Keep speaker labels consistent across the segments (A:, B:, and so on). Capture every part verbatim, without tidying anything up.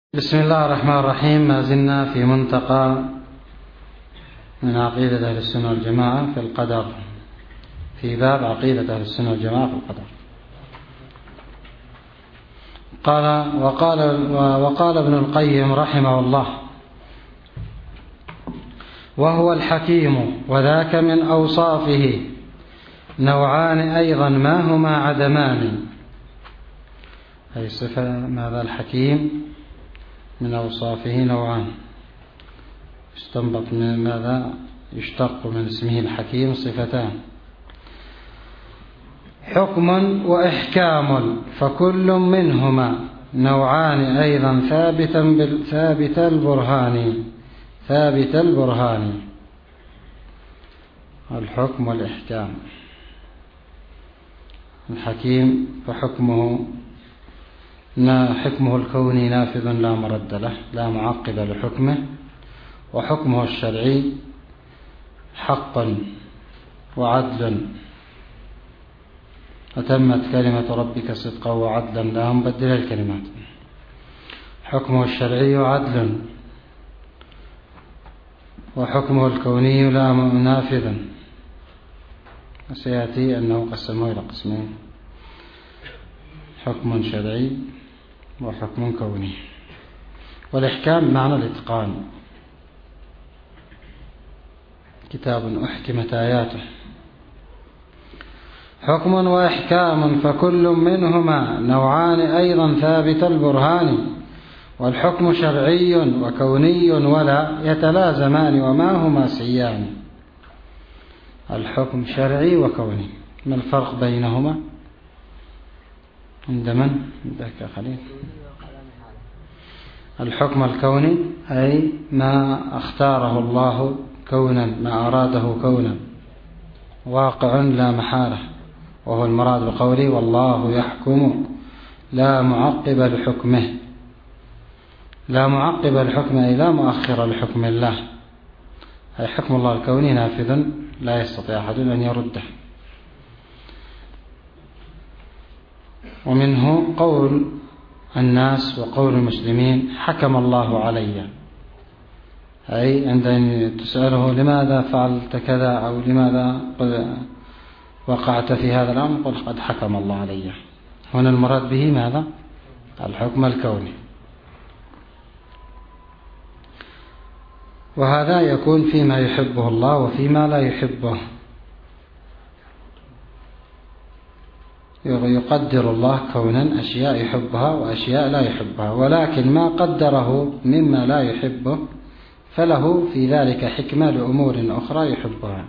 A: بسم الله الرحمن الرحيم. ما زلنا في منتقى من عقيدة أهل السنة والجماعة في القدر، في باب عقيدة أهل السنة والجماعة في القدر. قال وقال, وقال ابن القيم رحمه الله: وهو الحكيم وذاك من أوصافه نوعان أيضا ما هما عدمان. أي صفة ماذا الحكيم من أوصافه نوعان، يستنبط من ماذا يشتق من اسمه الحكيم صفتان: حكم وإحكام، فكل منهما نوعان أيضا ثابتا ثابت البرهان ثابت البرهان الحكم والإحكام. الحكيم فحكمه حكمه الكوني نافذ لا مرد له لا معقب لحكمه، وحكمه الشرعي حق وعدل، أتمت كلمة ربك صدقا وعدلا لا مبدل الكلمات. حكمه الشرعي عدل، وحكمه الكوني لا نافذ. وسيأتي أنه قسمه إلى قسمين: حكم شرعي وحكم كوني. والإحكام معنى الإتقان، كتاب أحكمت آياته. حكم وإحكام، فكل منهما نوعان أيضا ثابت البرهان، والحكم شرعي وكوني ولا يتلازمان وما هما سيان. الحكم شرعي وكوني، ما الفرق بينهما عند من؟ عندك خليل. الحكم الكوني أي ما اختاره الله كونا، ما أراده كونا، واقع لا محالة، وهو المراد بقوله والله يحكم لا معقب لحكمه. لا معقب لحكم أي لا مؤخر لحكم الله، أي حكم الله الكوني نافذ لا يستطيع أحد أن يرده. ومنه قول الناس وقول المسلمين: حكم الله علي، أي عندما تسأله لماذا فعلت كذا أو لماذا وقعت في هذا الأمر، قل قد حكم الله علي. هنا المراد به ماذا؟ الحكم الكوني. وهذا يكون فيما يحبه الله وفيما لا يحبه. يقدر الله كونا أشياء يحبها وأشياء لا يحبها، ولكن ما قدره مما لا يحبه فله في ذلك حكمة لأمور أخرى يحبها.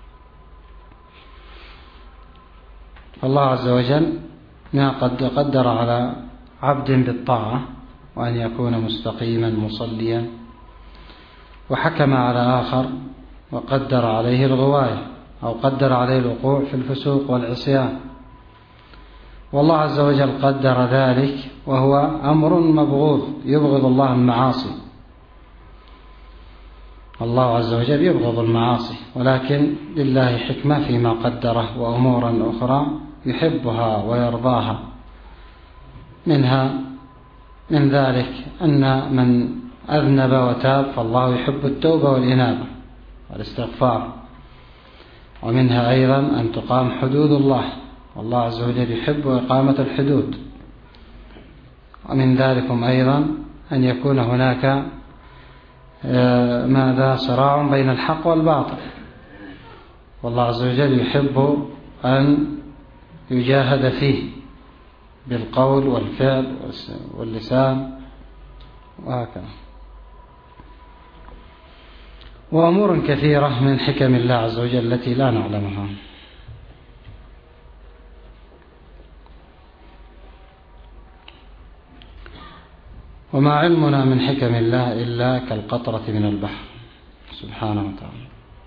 A: الله عز وجل ما قد قدر على عبد بالطاعة وأن يكون مستقيما مصليا، وحكم على آخر وقدر عليه الغواية أو قدر عليه الوقوع في الفسوق والعصيان. والله عز وجل قدر ذلك، وهو أمر مبغوض، يبغض الله المعاصي. الله عز وجل يبغض المعاصي، ولكن لله حكمة فيما قدره وأمورا أخرى يحبها ويرضاها. منها من ذلك أن من أذنب وتاب فالله يحب التوبة والإنابة والاستغفار. ومنها أيضا أن تقام حدود الله، والله عز وجل يحب إقامة الحدود. ومن ذلكم أيضا أن يكون هناك ماذا صراع بين الحق والباطل، والله عز وجل يحب أن يجاهد فيه بالقول والفعل واللسان وهكذا. وأمور كثيرة من حكم الله عز وجل التي لا نعلمها. وما علمنا من حكم الله إلا كالقطرة من البحر سبحانه وتعالى.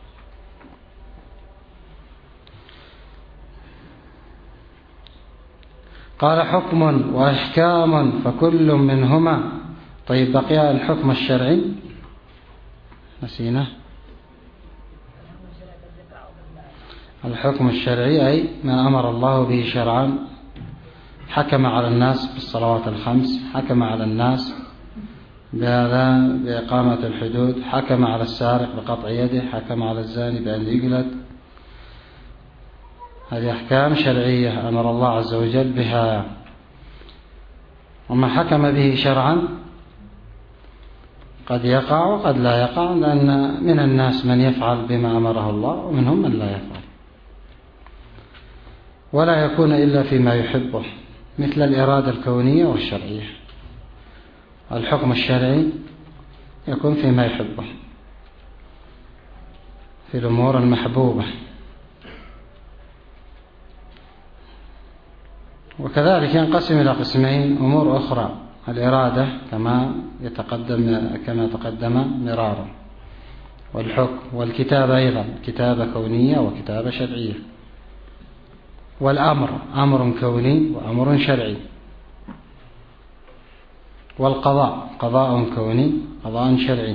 A: قال: حكم وإحكام، فكل منهما. طيب، بقي الحكم الشرعي نسينا. الحكم الشرعي أي ما أمر الله به شرعا، حكم على الناس بالصلوات الخمس، حكم على الناس بهذا بإقامة الحدود، حكم على السارق بقطع يده، حكم على الزاني بأن يجلد. هذه أحكام شرعية أمر الله عز وجل بها. وما حكم به شرعا قد يقع وقد لا يقع، لأن من الناس من يفعل بما أمره الله ومنهم من لا يفعل، ولا يكون إلا فيما يحبه، مثل الإرادة الكونية والشرعية. الحكم الشرعي يكون فيما يحبه في الأمور المحبوبة. وكذلك ينقسم إلى قسمين: أمور أخرى الإرادة كما يتقدم كما تقدم مرارا، والحكم، والكتابة أيضا كتابة كونية وكتابة شرعية، والأمر أمر كوني وأمر شرعي، والقضاء قضاء كوني قضاء شرعي.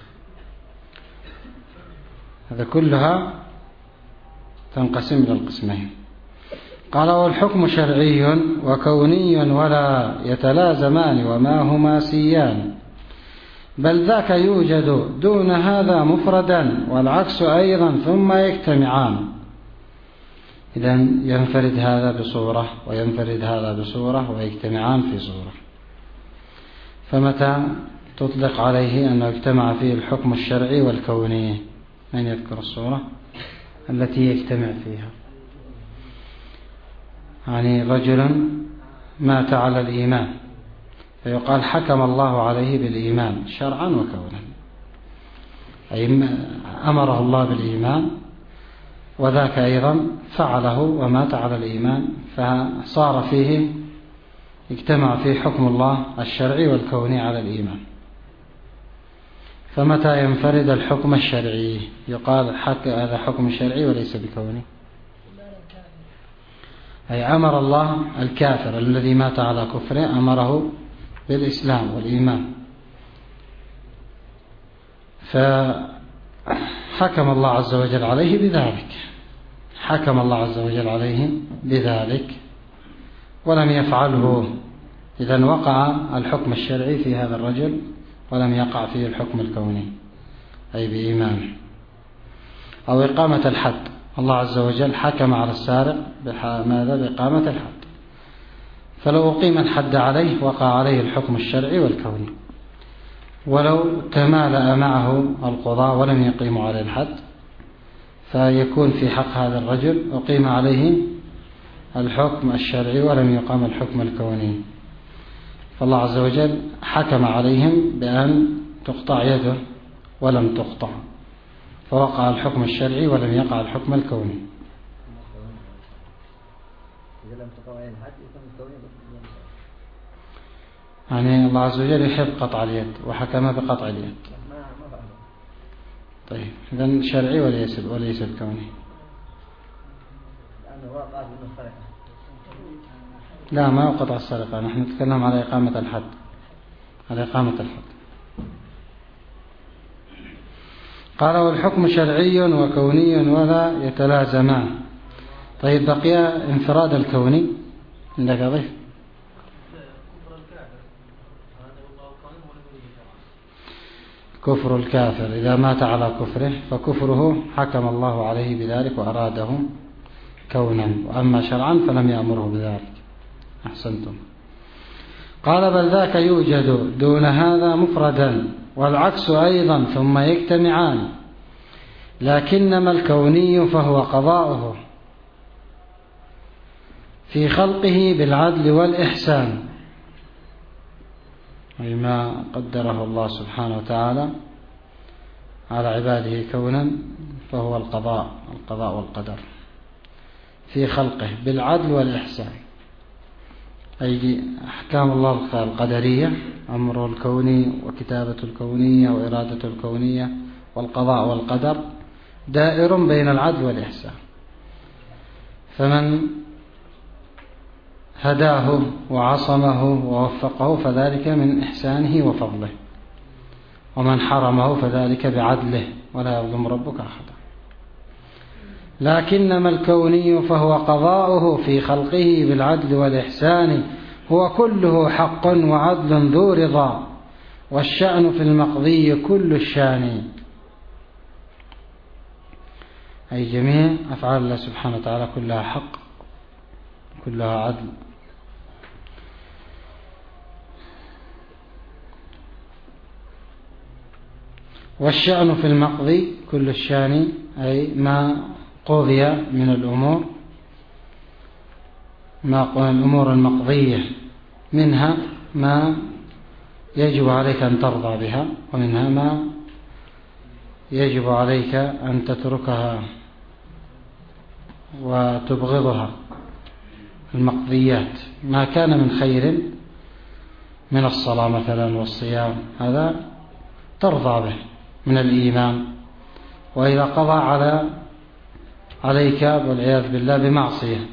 A: هذا كلها تنقسم إلى القسمين. قال: والحكم شرعي وكوني ولا يتلازمان وما هما سيان، بل ذاك يوجد دون هذا مفردا والعكس أيضا ثم يجتمعان. إذن ينفرد هذا بصورة وينفرد هذا بصورة ويجتمعان في صورة. فمتى تطلق عليه أنه اجتمع فيه الحكم الشرعي والكوني؟ من يذكر الصورة التي يجتمع فيها؟ يعني رجل مات على الإيمان فيقال حكم الله عليه بالإيمان شرعا وكونا، أي أمره الله بالإيمان وذاك أيضا فعله ومات على الإيمان، فصار فيه اجتمع فيه حكم الله الشرعي والكوني على الإيمان. فمتى ينفرد الحكم الشرعي يقال حك هذا حكم شرعي وليس بكوني، أي أمر الله الكافر الذي مات على كفره أمره بالإسلام والإيمان، فحكم الله عز وجل عليه بذلك، حكم الله عز وجل عليه بذلك ولم يفعله. إذن وقع الحكم الشرعي في هذا الرجل ولم يقع فيه الحكم الكوني أي بإيمانه. أو إقامة الحد، الله عز وجل حكم على السارق ماذا؟ بإقامة الحد، فلو أقيم الحد عليه وقع عليه الحكم الشرعي والكوني. ولو تمالأ معه القضاء ولم يقيموا عليه الحد فيكون في حق هذا الرجل أقيم عليه الحكم الشرعي ولم يقام الحكم الكوني. فالله عز وجل حكم عليهم بأن تقطع يده ولم تقطع، فوقع الحكم الشرعي ولم يقع الحكم الكوني. يعني الله عز وجل يحب قطع اليد وحكم بقطع اليد. طيب إذن شرعي وليس وليس الكوني. لا، ما قطع السرقة، نحن نتكلم على إقامة الحد، على إقامة الحد. قال: والحكم شرعي وكوني ولا يتلازمان. طيب بقي انفراد الكوني عندك أضيف؟ كفر الكافر إذا مات على كفره فكفره حكم الله عليه بذلك وأراده كونا، وأما شرعا فلم يأمره بذلك. أحسنتم. قال: بل ذاك يوجد دون هذا مفردا والعكس أيضا ثم يجتمعان، لكنما الكوني فهو قضاؤه في خلقه بالعدل والإحسان، أي ما قدره الله سبحانه وتعالى على عباده كونا فهو القضاء القضاء والقدر في خلقه بالعدل والإحسان، أي أحكام الله القدرية، أمره الكوني وكتابة الكونية وإرادة الكونية والقضاء والقدر دائر بين العدل والإحسان. فمن هداه وعصمه ووفقه فذلك من إحسانه وفضله، ومن حرمه فذلك بعدله ولا يظلم ربك أحدا. لكنما الكوني فهو قضاؤه في خلقه بالعدل والإحسان، هو كله حق وعدل ذو رضا، والشأن في المقضي كل الشان، أي جميع أفعال الله سبحانه وتعالى كلها حق، كلها عدل. والشأن في المقضي كل الشان، أي ما قضي من الأمور، ما الأمور المقضية، منها ما يجب عليك أن ترضى بها، ومنها ما يجب عليك أن تتركها وتبغضها. المقضيات ما كان من خير من الصلاة مثلا والصيام، هذا ترضى به من الإيمان. وإذا قضى على عليك والعياذ بالله بمعصية،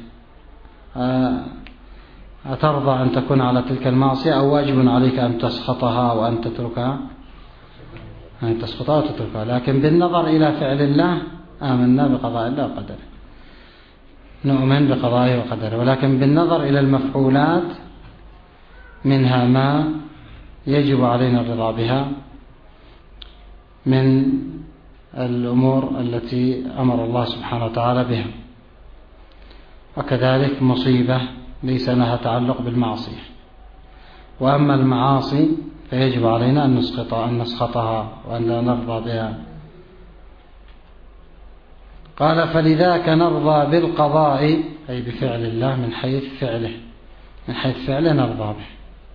A: أترضى أن تكون على تلك المعصية، أو واجب عليك أن تسخطها وأن تتركها، أن تسخطها وتتركها. لكن بالنظر إلى فعل الله آمنا بقضاء الله وقدره، نؤمن بقضائه وقدره. ولكن بالنظر إلى المفعولات منها ما يجب علينا الرضا بها من الأمور التي أمر الله سبحانه وتعالى بها، وكذلك مصيبة ليس لها تعلق بالمعصية. وأما المعاصي فيجب علينا أن نسقطها أن نسخطها وأن لا نرضى بها. قال: فلذاك نرضى بالقضاء، أي بفعل الله من حيث فعله، من حيث فعله نرضى به،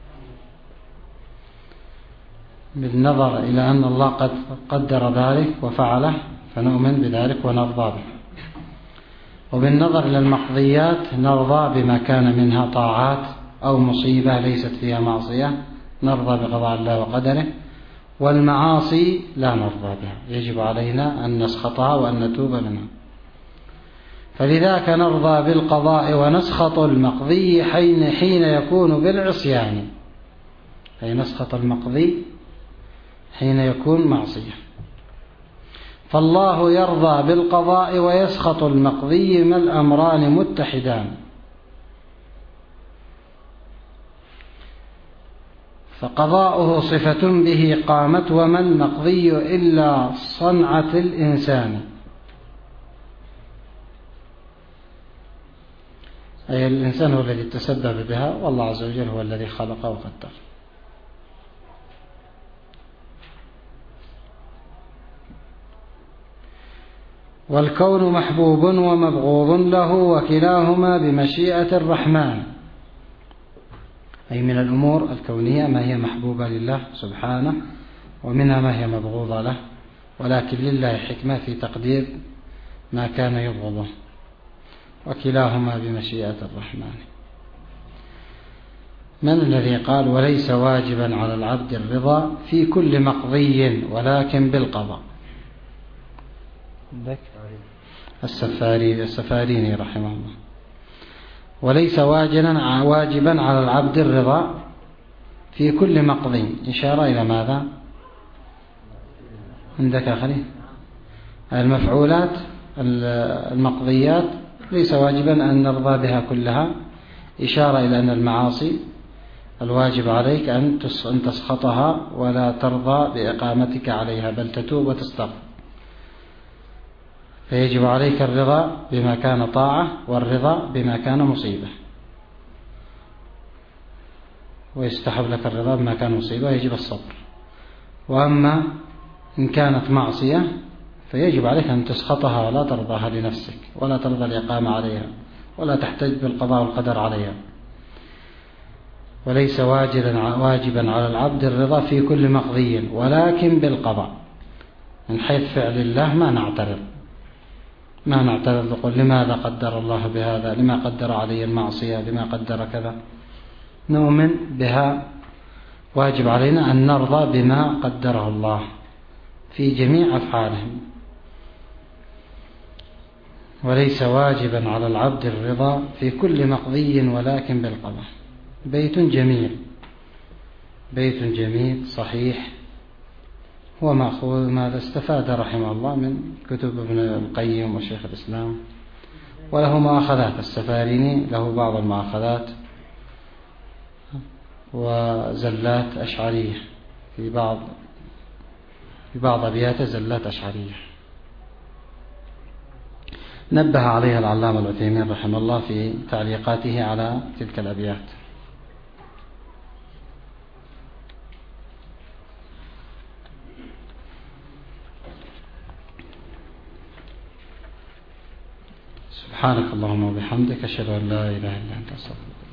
A: بالنظر إلى أن الله قد قدر ذلك وفعله فنؤمن بذلك ونرضى به. وبالنظر إلى المقضيات نرضى بما كان منها طاعات أو مصيبة ليست فيها معصية، نرضى بقضاء الله وقدره. والمعاصي لا نرضى بها، يجب علينا أن نسخطها وأن نتوب منها. فلذاك نرضى بالقضاء ونسخط المقضي حين حين يكون بالعصيان، أي نسخط المقضي حين يكون معصية. فالله يرضى بالقضاء ويسخط المقضي، ما الأمران متحدان. فقضاؤه صفة به قامت، وما المقضي إلا صنعة الإنسان، أي الإنسان هو الذي تسبب بها، والله عز وجل هو الذي خلق وقدر. والكون محبوب ومبغوض له، وكلاهما بمشيئة الرحمن، أي من الأمور الكونية ما هي محبوبة لله سبحانه، ومنها ما هي مبغوضة له، ولكن لله حكمة في تقدير ما كان يبغضه، وكلاهما بمشيئة الرحمن. من الذي قال: وليس واجبا على العبد الرضا في كل مقضي ولكن بالقضاء؟ السفاري السفاريني رحمه الله. وليس واجبا واجبا على العبد الرضا في كل مقضي، إشارة إلى ماذا عندك أخي؟ المفعولات المقضيات ليس واجبا أن نرضى بها كلها، إشارة إلى أن المعاصي الواجب عليك أن تسخطها ولا ترضى بإقامتك عليها، بل تتوب وتستغفر. فيجب عليك الرضا بما كان طاعة، والرضا بما كان مصيبة، ويستحب لك الرضا بما كان مصيبة، ويجب الصبر. وأما إن كانت معصية فيجب عليك أن تسخطها ولا ترضاها لنفسك، ولا ترضى الإقامة عليها، ولا تحتج بالقضاء والقدر عليها. وليس واجبا على العبد الرضا في كل مقضي ولكن بالقضاء، من حيث فعل الله ما نعترض، ما نعترض نقول لماذا قدر الله بهذا، لما قدر علي المعصية، لما قدر كذا، نؤمن بها. واجب علينا أن نرضى بما قدره الله في جميع أفعالهم. وليس واجبا على العبد الرضا في كل مقضي ولكن بالقضاء. بيت جميل، بيت جميل صحيح، هو مأخوذ ماذا استفاد رحمه الله من كتب ابن القيم وشيخ الإسلام، وله مؤاخذات. السفاريني له بعض المؤاخذات وزلات أشعرية في بعض في بعض أبياته زلات أشعرية نبه عليها العلامة العثيمين رحمه الله في تعليقاته على تلك الأبيات. سبحانك اللهم وبحمدك أشهد أن لا إله إلا أنت أستغفرك.